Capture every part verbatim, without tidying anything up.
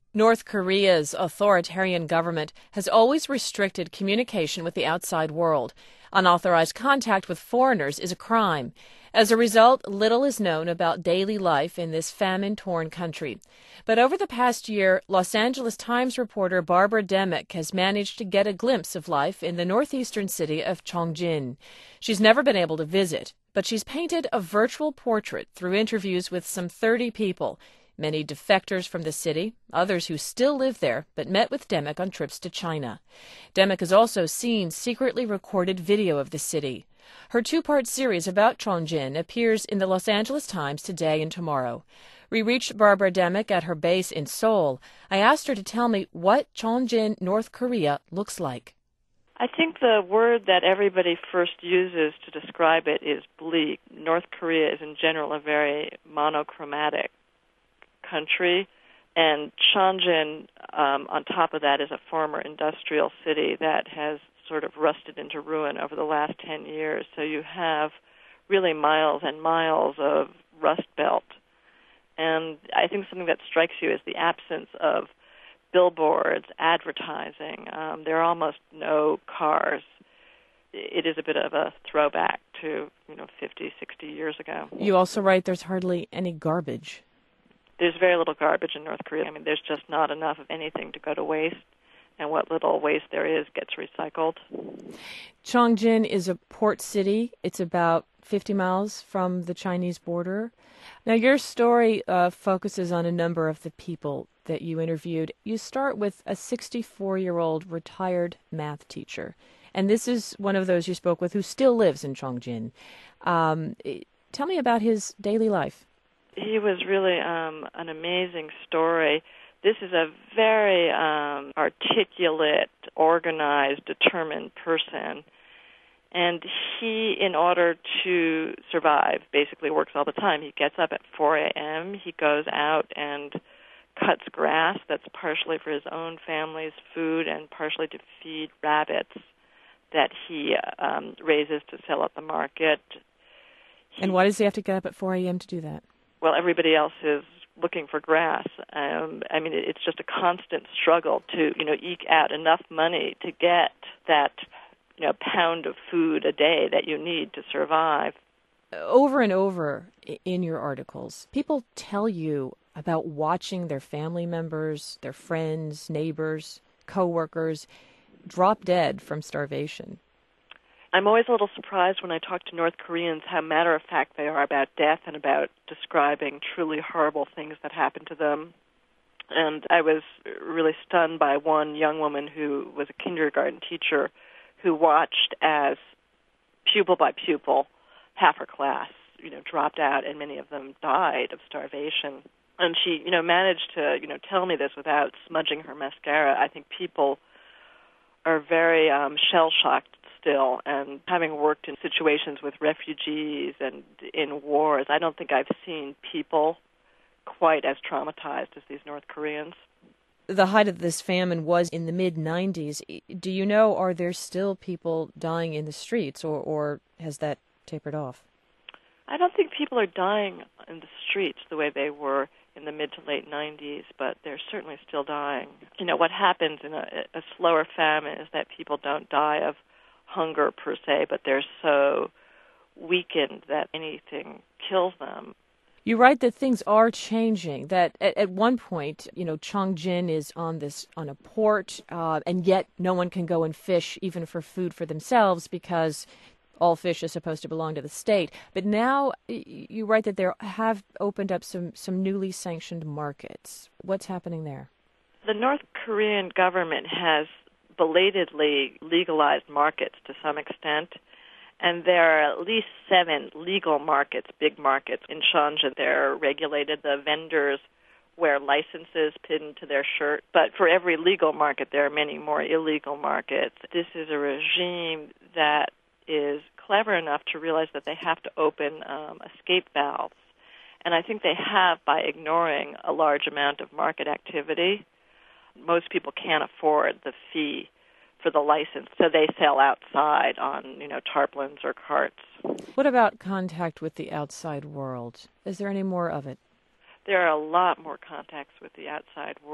North Korea's authoritarian government has always restricted communication with the outside world. Unauthorized contact with foreigners is a crime. As a result, little is known about daily life in this famine-torn country. But over the past year, Los Angeles Times reporter Barbara Demick has managed to get a glimpse of life in the northeastern city of Chongjin. She's never been able to visit, but she's painted a virtual portrait through interviews with some thirty people. Many defectors from the city, others who still live there, but met with Demick on trips to China. Demick has also seen secretly recorded video of the city. Her two-part series about Chongjin appears in the Los Angeles Times today and tomorrow. We reached Barbara Demick at her base in Seoul. I asked her to tell me what Chongjin, North Korea, looks like. I think the word that everybody first uses to describe it is bleak. North Korea is in general a very monochromatic country, and Chongjin, um, on top of that, is a former industrial city that has sort of rusted into ruin over the last ten years. So you have really miles and miles of rust belt. And I think something that strikes you is the absence of billboards, advertising. Um, there are almost no cars. It is a bit of a throwback to, you know, fifty, sixty years ago. You also write there's hardly any garbage. There's very little garbage in North Korea. I mean, there's just not enough of anything to go to waste, and what little waste there is gets recycled. Chongjin is a port city. It's about fifty miles from the Chinese border. Now, your story uh, focuses on a number of the people that you interviewed. You start with a sixty-four-year-old retired math teacher, and this is one of those you spoke with who still lives in Chongjin. Um, tell me about his daily life. He was really um, an amazing story. This is a very um, articulate, organized, determined person. And he, in order to survive, basically works all the time. He gets up at four a.m., he goes out and cuts grass that's partially for his own family's food and partially to feed rabbits that he um, raises to sell at the market. He, and why does he have to get up at four a.m. to do that? Well, everybody else is looking for grass. Um, I mean, it's just a constant struggle to, you know, eke out enough money to get that, you know, pound of food a day that you need to survive. Over and over in your articles, people tell you about watching their family members, their friends, neighbors, coworkers drop dead from starvation. I'm always a little surprised when I talk to North Koreans how matter-of-fact they are about death and about describing truly horrible things that happen to them. And I was really stunned by one young woman who was a kindergarten teacher who watched as pupil by pupil half her class, you know, dropped out and many of them died of starvation. And she, you know, managed to, you know, tell me this without smudging her mascara. I think people are very um, shell-shocked still, and having worked in situations with refugees and in wars, I don't think I've seen people quite as traumatized as these North Koreans. The height of this famine was in the mid nineties. Do you know, are there still people dying in the streets, or, or has that tapered off? I don't think people are dying in the streets the way they were in the mid to late nineties, but they're certainly still dying. You know, what happens in a, a slower famine is that people don't die of hunger per se, but they're so weakened that anything kills them. You write that things are changing, that at, at one point, you know, Chongjin is on this on a port, uh, and yet no one can go and fish even for food for themselves because all fish is supposed to belong to the state. But now you write that there have opened up some, some newly sanctioned markets. What's happening there? The North Korean government has belatedly legalized markets to some extent, and there are at least seven legal markets, big markets in Chongjin. They're regulated. The vendors wear licenses pinned to their shirt, but for every legal market, there are many more illegal markets. This is a regime that is clever enough to realize that they have to open um, escape valves, and I think they have by ignoring a large amount of market activity. Most people can't afford the fee for the license, so they sell outside on, you know, tarpaulins or carts. What about contact with the outside world? Is there any more of it? There are a lot more contacts with the outside world.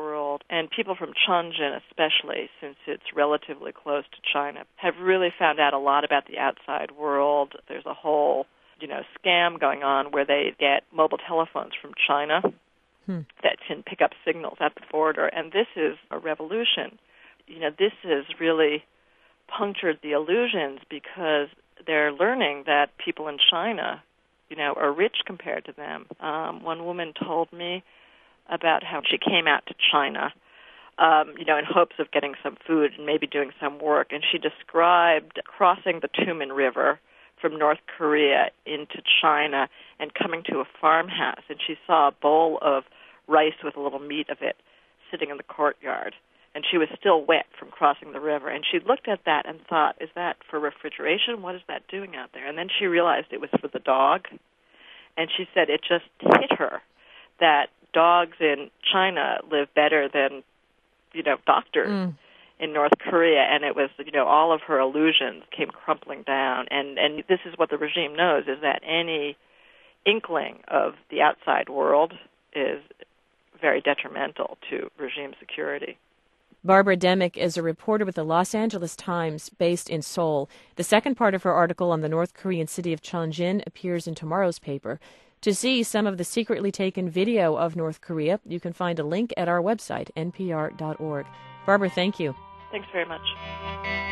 And people from Chongqing especially, since it's relatively close to China, have really found out a lot about the outside world. There's a whole, you know, scam going on where they get mobile telephones from China hmm. that can pick up signals at the border. And this is a revolution. You know, this has really punctured the illusions because they're learning that people in China, you know, are rich compared to them. Um, one woman told me about how she came out to China, um, you know, in hopes of getting some food and maybe doing some work. And she described crossing the Tumen River from North Korea into China and coming to a farmhouse. And she saw a bowl of rice with a little meat of it sitting in the courtyard. And she was still wet from crossing the river. And she looked at that and thought, is that for refrigeration? What is that doing out there? And then she realized it was for the dog. And she said it just hit her that dogs in China live better than, you know, doctors mm. in North Korea. And it was, you know, all of her illusions came crumpling down. And, and this is what the regime knows, is that any inkling of the outside world is very detrimental to regime security. Barbara Demick is a reporter with the Los Angeles Times based in Seoul. The second part of her article on the North Korean city of Chongqing appears in tomorrow's paper. To see some of the secretly taken video of North Korea, you can find a link at our website, N P R dot org. Barbara, thank you. Thanks very much.